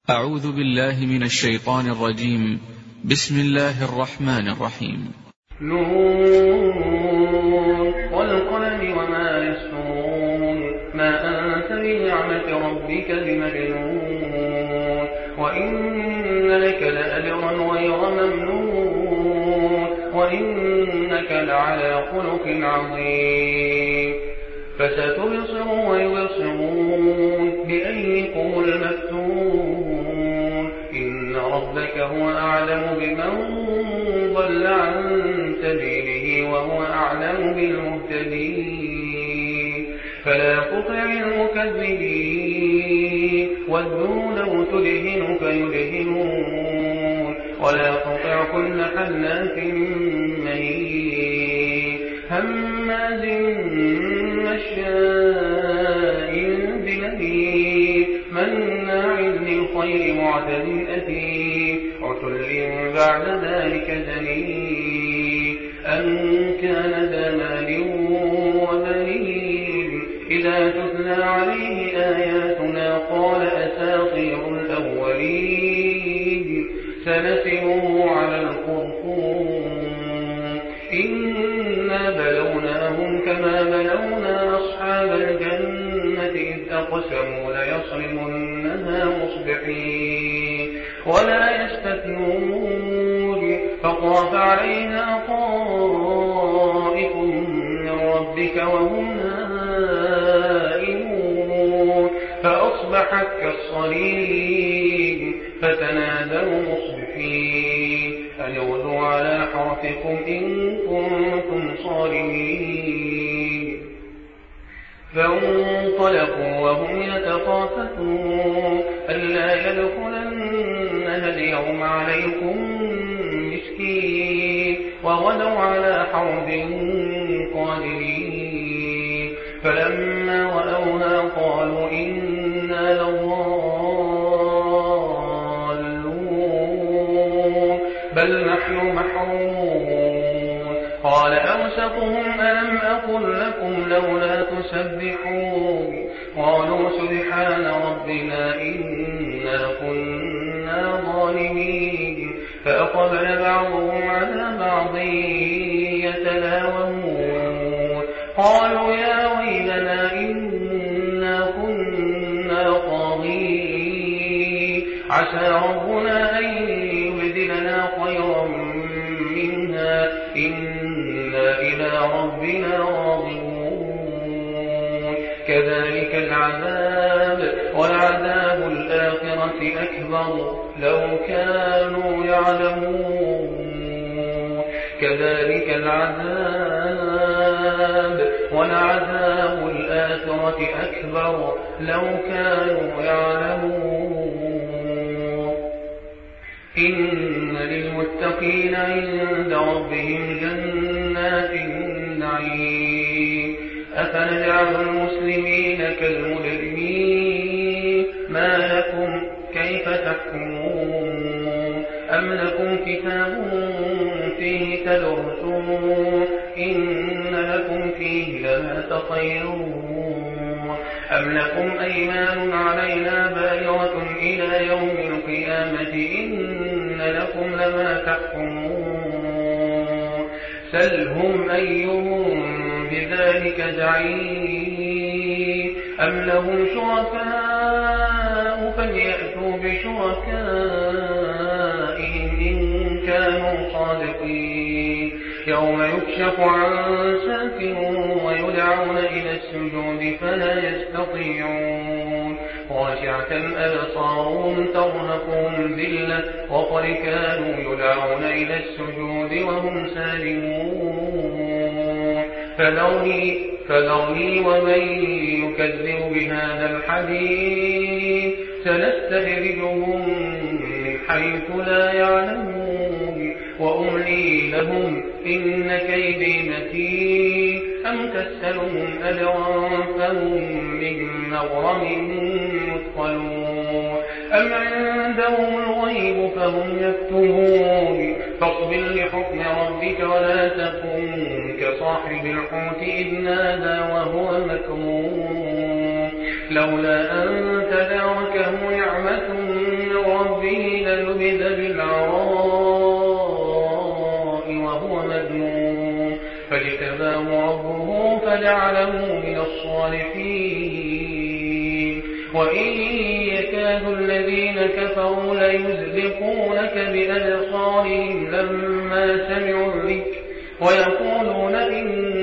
أعوذ بالله من الشيطان الرجيم. بسم الله الرحمن الرحيم. نون والقلم وما يسطرون ما أنت بنعمة ربك بمجنون وإن لك لأجرا غير ممنون وإنك لعلى خلق عظيم فستبصر ويبصرون بأيكم المفتون إن ربك هو أعلم بمن ضل عن سبيله وهو أعلم بالمهتدين فلا تطع المكذبين ودوا لو تدهن فيدهنون ولا تطع كل حلاف مهين هماز مشاء بنميم مناع للخير معتد أثيم عتل بعد ذلك زنيم أن كان ذا مال وبنين إذا تتلى عليه آياتنا قال أساطير الأولين سنسمه على الخرطوم إنا بلوناهم كما بلونا أصحاب الجنة إذ أقسموا ليصرمنها مصبحين ولا يستثنون فطاف عليها طائف من ربك وهم نائمون فأصبحت كالصريم فتنادوا مصبحين أن اغدوا على حرثكم إن كنتم صارمين فانطلقوا وهم يتخافتون ألا يدخلنها اليوم عليكم مسكين وغدوا على حرب قادرين فلما رأوها قالوا إنا لضالون بل نحن محرومون قال أوسطهم ألم أقل لكم لولا تسبحون قالوا سبحان ربنا إنا كنا ظالمين فأقبل بعضهم على بعض يتلاومون قالوا يا ويلنا إنا كنا طاغين عسى ربنا أن يبدلنا خيرا منها إنا إلى ربنا راغبون كذلك العذاب والعذاب الآخرة أكبر لو كانوا يعلمون كذلك العذاب والعذاب الآخرة أكبر لو كانوا يعلمون إن للمتقين عند ربهم جنات النعيم أفنجعل المسلمين كالمجرمين ما لكم كيف تحكمون أم لكم كتاب فيه تدرسون إن لكم فيه لما تخيرون أم لكم أيمان علينا بالغة إلى يوم القيامة إن لكم لما تحكمون سلهم أيهم بذلك زعيم أم لهم شركاء فليأتوا بشركائهم إن كانوا صادقين يوم يكشف عن ساق ويدعون إلى السجود فلا يستطيعون خاشعة أبصارهم ترهقهم ذلة وقد كانوا يدعون إلى السجود وهم سالمون فذرني ومن يكذب بهذا الحديث سنستدرجهم من حيث لا يعلمون وأملي لهم إن كيدي متين أم تسألهم أجرا فهم من مغرم مثقلون أم عندهم الغيب فهم يكتبون فاصبر لحكم ربك ولا تكن كصاحب الحوت إذ نادى وهو مكروه لولا أن تداركه نعمة من فنبذ بالعراء وهو مذموم فاجتباه ربه فجعله من الصالحين وإن يكاد الذين كفروا ليزلقونك بأبصارهم لما سمعوا الذكر ويقولون إن